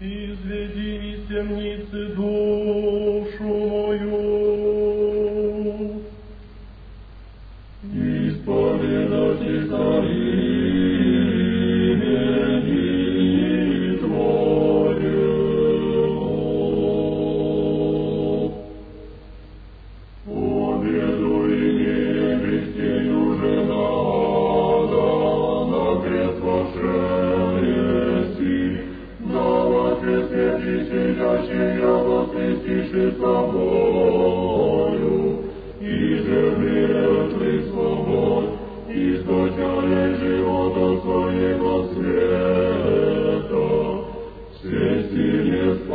изведи из темницы душу мою. Исповедати за имени Твоему. Победу имея Христею же надо, на крест вошедший, на воскресенье сидящий воскресиши с тобою, и же мертвый свобод, источая живота своего света, все силе